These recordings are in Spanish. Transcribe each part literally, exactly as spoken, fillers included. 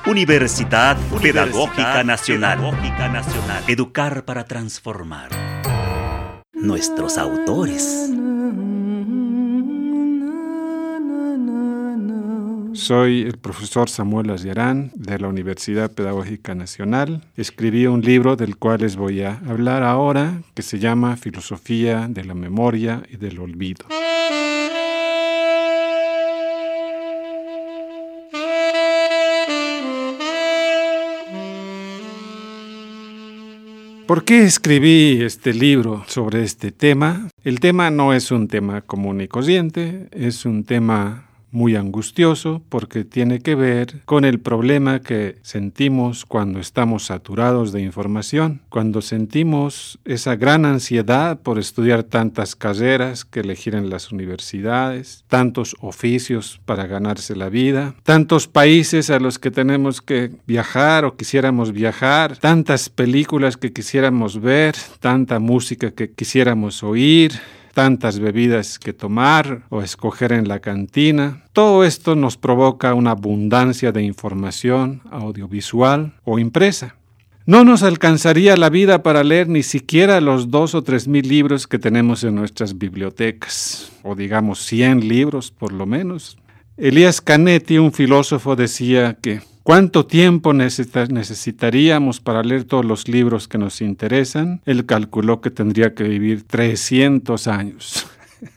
Universidad, Universidad Pedagógica Nacional. Pedagógica Nacional. Educar para transformar. Nuestros autores. Soy el profesor Samuel Ayarán de la Universidad Pedagógica Nacional. Escribí un libro del cual les voy a hablar ahora, que se llama Filosofía de la Memoria y del Olvido. ¿Por qué escribí este libro sobre este tema? El tema no es un tema común y corriente, es un tema muy angustioso porque tiene que ver con el problema que sentimos cuando estamos saturados de información, cuando sentimos esa gran ansiedad por estudiar tantas carreras que elegir en las universidades, tantos oficios para ganarse la vida, tantos países a los que tenemos que viajar o quisiéramos viajar, tantas películas que quisiéramos ver, tanta música que quisiéramos oír, tantas bebidas que tomar o escoger en la cantina. Todo esto nos provoca una abundancia de información audiovisual o impresa. No nos alcanzaría la vida para leer ni siquiera los dos o tres mil libros que tenemos en nuestras bibliotecas, o digamos cien libros por lo menos. Elías Canetti, un filósofo, decía que ¿cuánto tiempo necesitaríamos para leer todos los libros que nos interesan? Él calculó que tendría que vivir trescientos años.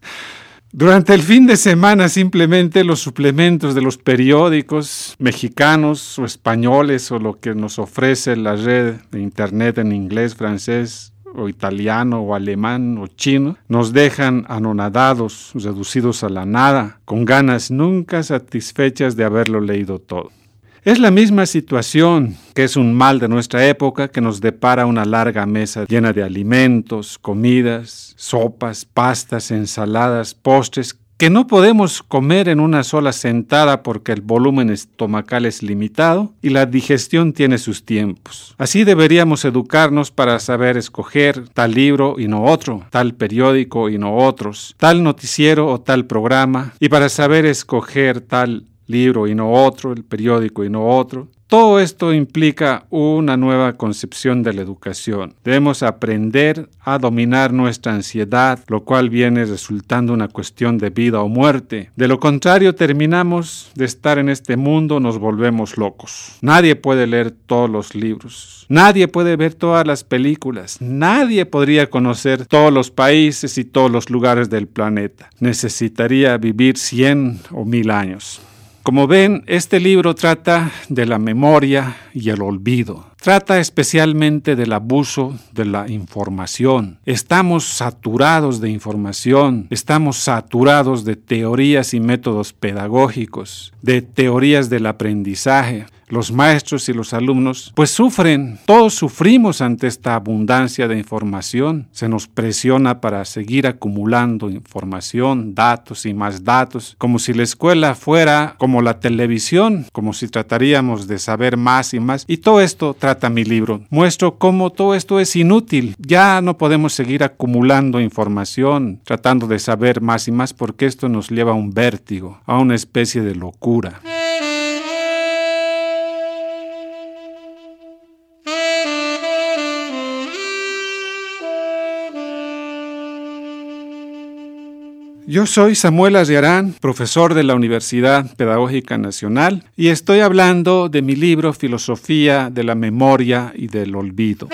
Durante el fin de semana simplemente los suplementos de los periódicos mexicanos o españoles o lo que nos ofrece la red de internet en inglés, francés o italiano o alemán o chino, nos dejan anonadados, reducidos a la nada, con ganas nunca satisfechas de haberlo leído todo. Es la misma situación, que es un mal de nuestra época, que nos depara una larga mesa llena de alimentos, comidas, sopas, pastas, ensaladas, postres, que no podemos comer en una sola sentada porque el volumen estomacal es limitado y la digestión tiene sus tiempos. Así deberíamos educarnos para saber escoger tal libro y no otro, tal periódico y no otros, tal noticiero o tal programa, y para saber escoger tal libro y no otro, el periódico y no otro. Todo esto implica una nueva concepción de la educación. Debemos aprender a dominar nuestra ansiedad, lo cual viene resultando una cuestión de vida o muerte. De lo contrario, terminamos de estar en este mundo, nos volvemos locos. Nadie puede leer todos los libros. Nadie puede ver todas las películas. Nadie podría conocer todos los países y todos los lugares del planeta. Necesitaría vivir cien o mil años. Como ven, este libro trata de la memoria y el olvido. Trata especialmente del abuso de la información. Estamos saturados de información, estamos saturados de teorías y métodos pedagógicos, de teorías del aprendizaje. Los maestros y los alumnos pues sufren, todos sufrimos ante esta abundancia de información. Se nos presiona para seguir acumulando información, datos y más datos, como si la escuela fuera como la televisión, como si trataríamos de saber más y más. Y todo esto trata mi libro. Muestro cómo todo esto es inútil. Ya no podemos seguir acumulando información, tratando de saber más y más, porque esto nos lleva a un vértigo, a una especie de locura. Yo soy Samuel Ayarán, profesor de la Universidad Pedagógica Nacional, y estoy hablando de mi libro Filosofía de la Memoria y del Olvido.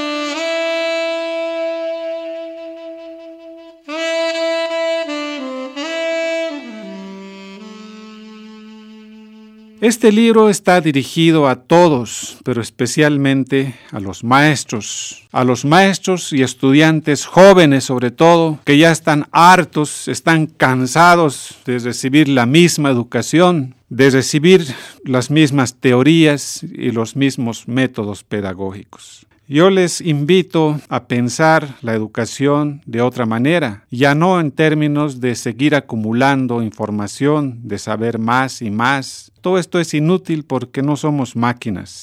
Este libro está dirigido a todos, pero especialmente a los maestros, a los maestros y estudiantes jóvenes sobre todo, que ya están hartos, están cansados de recibir la misma educación, de recibir las mismas teorías y los mismos métodos pedagógicos. Yo les invito a pensar la educación de otra manera, ya no en términos de seguir acumulando información, de saber más y más. Todo esto es inútil porque no somos máquinas.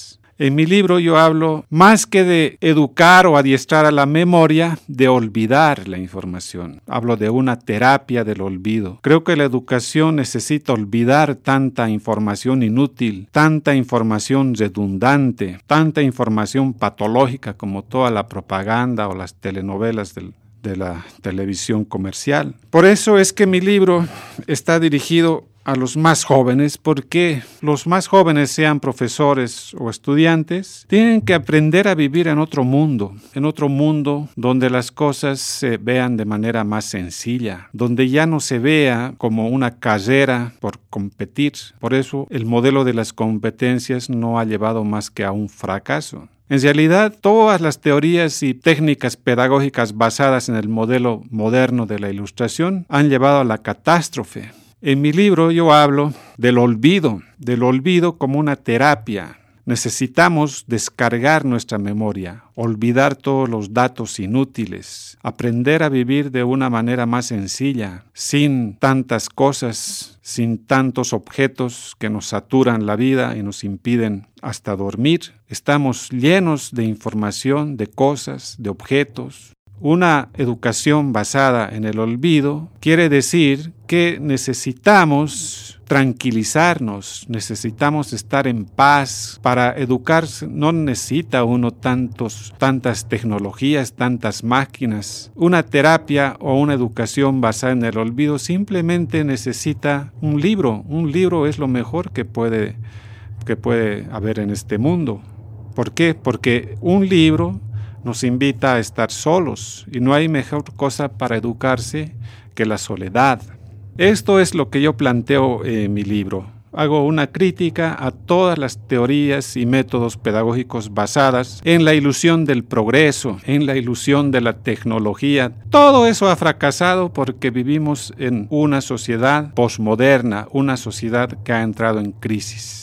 En mi libro yo hablo más que de educar o adiestrar a la memoria, de olvidar la información. Hablo de una terapia del olvido. Creo que la educación necesita olvidar tanta información inútil, tanta información redundante, tanta información patológica como toda la propaganda o las telenovelas del de la televisión comercial. Por eso es que mi libro está dirigido a los más jóvenes, porque los más jóvenes, sean profesores o estudiantes, tienen que aprender a vivir en otro mundo, en otro mundo donde las cosas se vean de manera más sencilla, donde ya no se vea como una carrera por competir. Por eso el modelo de las competencias no ha llevado más que a un fracaso. En realidad, todas las teorías y técnicas pedagógicas basadas en el modelo moderno de la Ilustración han llevado a la catástrofe. En mi libro yo hablo del olvido, del olvido como una terapia. Necesitamos descargar nuestra memoria, olvidar todos los datos inútiles, aprender a vivir de una manera más sencilla, sin tantas cosas, sin tantos objetos que nos saturan la vida y nos impiden hasta dormir. Estamos llenos de información, de cosas, de objetos. Una educación basada en el olvido quiere decir que necesitamos tranquilizarnos, necesitamos estar en paz. Para educarse no necesita uno tantos, tantas tecnologías, tantas máquinas. Una terapia o una educación basada en el olvido simplemente necesita un libro. Un libro es lo mejor que puede, que puede haber en este mundo. ¿Por qué? Porque un libro nos invita a estar solos, y no hay mejor cosa para educarse que la soledad. Esto es lo que yo planteo en mi libro. Hago una crítica a todas las teorías y métodos pedagógicos basadas en la ilusión del progreso, en la ilusión de la tecnología. Todo eso ha fracasado porque vivimos en una sociedad posmoderna, una sociedad que ha entrado en crisis.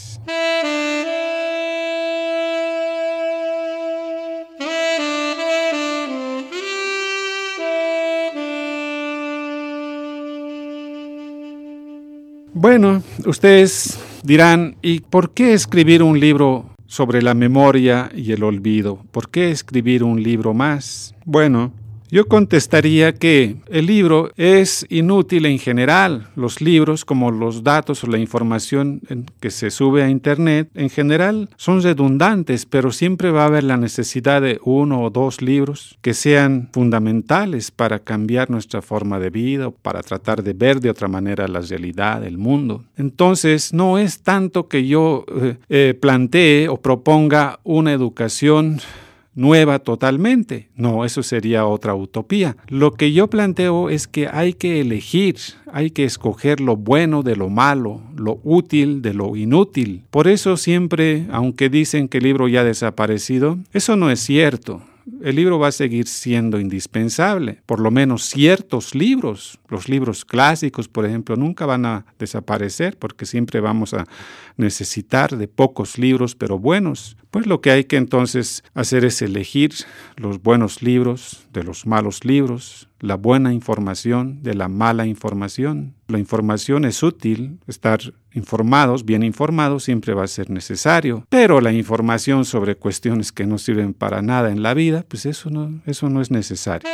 Bueno, ustedes dirán, ¿y por qué escribir un libro sobre la memoria y el olvido? ¿Por qué escribir un libro más? Bueno, yo contestaría que el libro es inútil en general. Los libros, como los datos o la información que se sube a Internet, en general son redundantes, pero siempre va a haber la necesidad de uno o dos libros que sean fundamentales para cambiar nuestra forma de vida o para tratar de ver de otra manera la realidad, el mundo. Entonces, no es tanto que yo eh, eh, plantee o proponga una educación nueva totalmente. No, eso sería otra utopía. Lo que yo planteo es que hay que elegir, hay que escoger lo bueno de lo malo, lo útil de lo inútil. Por eso siempre, aunque dicen que el libro ya ha desaparecido, eso no es cierto. El libro va a seguir siendo indispensable. Por lo menos ciertos libros, los libros clásicos, por ejemplo, nunca van a desaparecer porque siempre vamos a necesitar de pocos libros, pero buenos. Pues lo que hay que entonces hacer es elegir los buenos libros de los malos libros, la buena información de la mala información. La información es útil, estar informados, bien informados, siempre va a ser necesario, pero la información sobre cuestiones que no sirven para nada en la vida, pues eso no, eso no es necesario.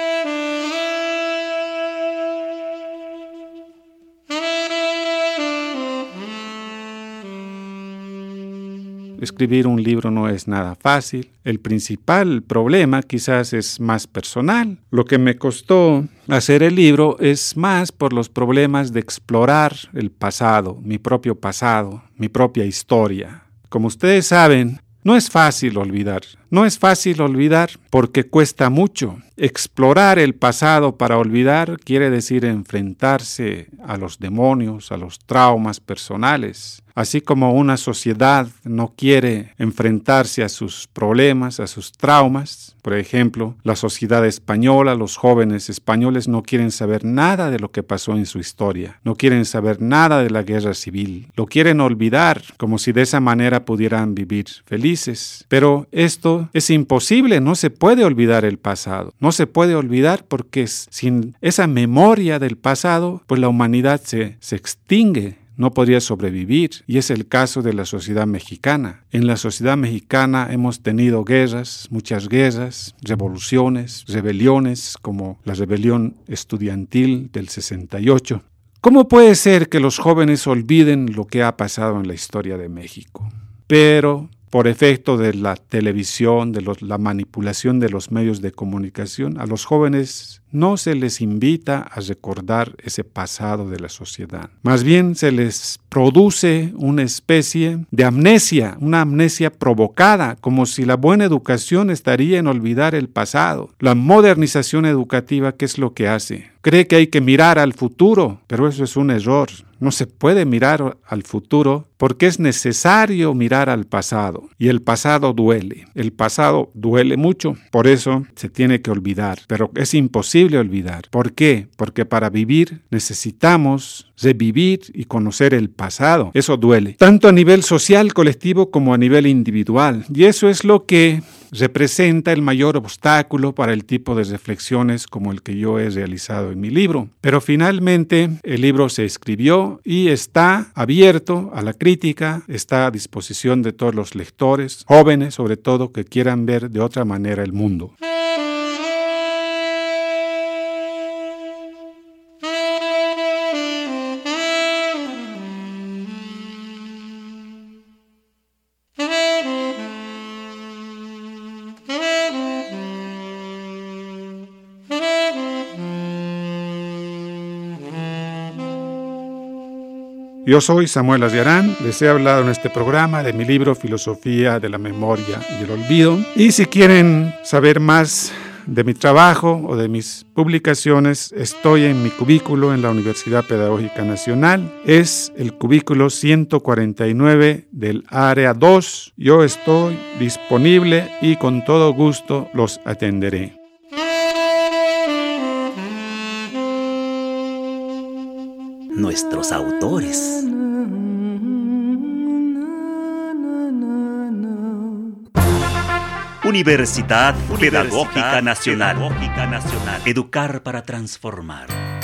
Escribir un libro no es nada fácil. El principal problema quizás es más personal. Lo que me costó hacer el libro es más por los problemas de explorar el pasado, mi propio pasado, mi propia historia. Como ustedes saben, no es fácil olvidar. No es fácil olvidar porque cuesta mucho. Explorar el pasado para olvidar quiere decir enfrentarse a los demonios, a los traumas personales. Así como una sociedad no quiere enfrentarse a sus problemas, a sus traumas. Por ejemplo, la sociedad española, los jóvenes españoles no quieren saber nada de lo que pasó en su historia. No quieren saber nada de la guerra civil. Lo quieren olvidar, como si de esa manera pudieran vivir felices. Pero esto es imposible, no se puede olvidar el pasado. No se puede olvidar porque sin esa memoria del pasado, pues la humanidad se, se extingue. no podría sobrevivir, y es el caso de la sociedad mexicana. En la sociedad mexicana hemos tenido guerras, muchas guerras, revoluciones, rebeliones, como la rebelión estudiantil del sesenta y ocho. ¿Cómo puede ser que los jóvenes olviden lo que ha pasado en la historia de México? Pero por efecto de la televisión, de los, la manipulación de los medios de comunicación, a los jóvenes no se les invita a recordar ese pasado de la sociedad. Más bien se les produce una especie de amnesia, una amnesia provocada, como si la buena educación estaría en olvidar el pasado. La modernización educativa, ¿qué es lo que hace? Cree que hay que mirar al futuro, pero eso es un error. No se puede mirar al futuro porque es necesario mirar al pasado. Y el pasado duele. El pasado duele mucho. Por eso se tiene que olvidar. Pero es imposible olvidar. ¿Por qué? Porque para vivir necesitamos revivir y conocer el pasado. Eso duele. Tanto a nivel social, colectivo, como a nivel individual. Y eso es lo que representa el mayor obstáculo para el tipo de reflexiones como el que yo he realizado en mi libro. Pero finalmente el libro se escribió y está abierto a la crítica, está a disposición de todos los lectores, jóvenes sobre todo, que quieran ver de otra manera el mundo. Yo soy Samuel Aziarán, les he hablado en este programa de mi libro Filosofía de la Memoria y el Olvido. Y si quieren saber más de mi trabajo o de mis publicaciones, estoy en mi cubículo en la Universidad Pedagógica Nacional. Es el cubículo ciento cuarenta y nueve del área dos. Yo estoy disponible y con todo gusto los atenderé. Nuestros autores. Universidad Pedagógica Nacional. Educar para transformar.